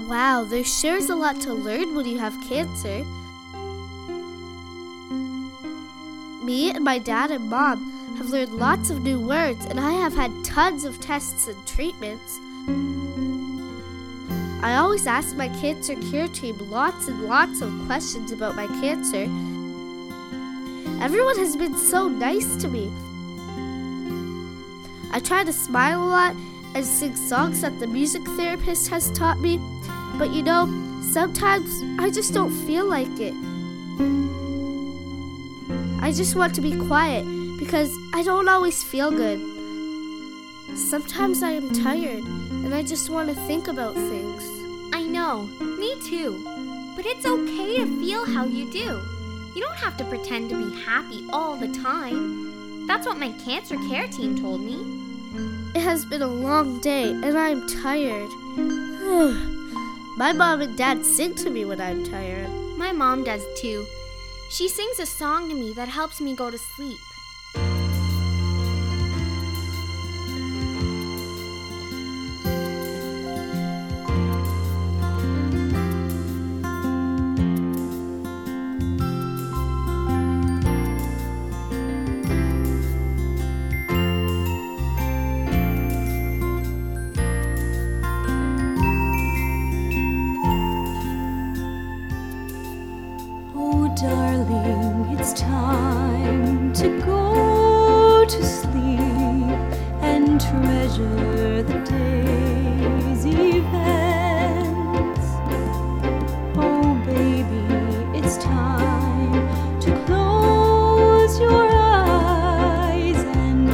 Wow, there sure is a lot to learn when you have cancer. Me and my dad and mom have learned lots of new words, and I have had tons of tests and treatments. I always ask my cancer care team lots and lots of questions about my cancer. Everyone has been so nice to me. I try to smile a lot and sing songs that the music therapist has taught me, but sometimes I just don't feel like it. I just want to be quiet because I don't always feel good. Sometimes I am tired and I just want to think about things. I know, me too. But it's okay to feel how you do. You don't have to pretend to be happy all the time. That's what my cancer care team told me. It has been a long day and I'm tired. My mom and dad sing to me when I'm tired. My mom does too. She sings a song to me that helps me go to sleep. Darling, it's time to go to sleep and treasure the day's events. Oh, baby, it's time to close your eyes and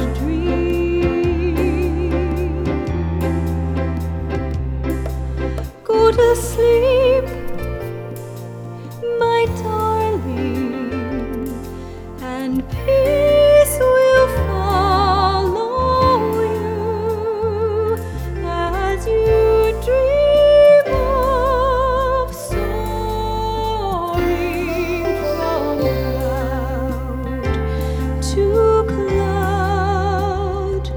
dream. Go to sleep, my darling, and peace will follow you as you dream of soaring from cloud to cloud.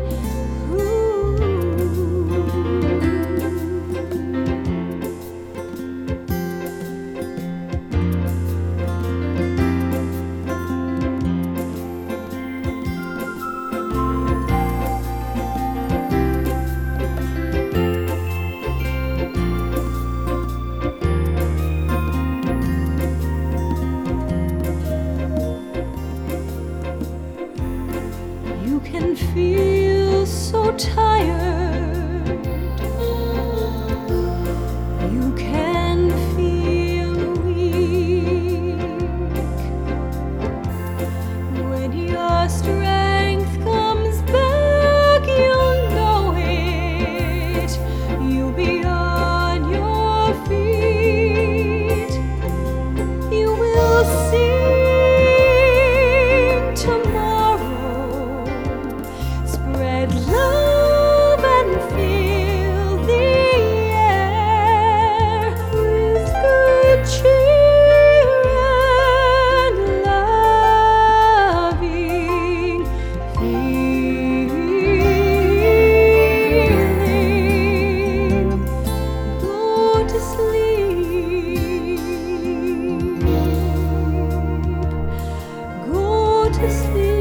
You can feel so tired. You can feel weak. When your strength comes back, you'll know it. You'll be on your feet. You will sing tomorrow. Spread love and fill the air with good cheer and loving feeling. Go to sleep. Go to sleep.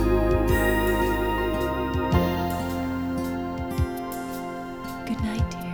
Good night, dear.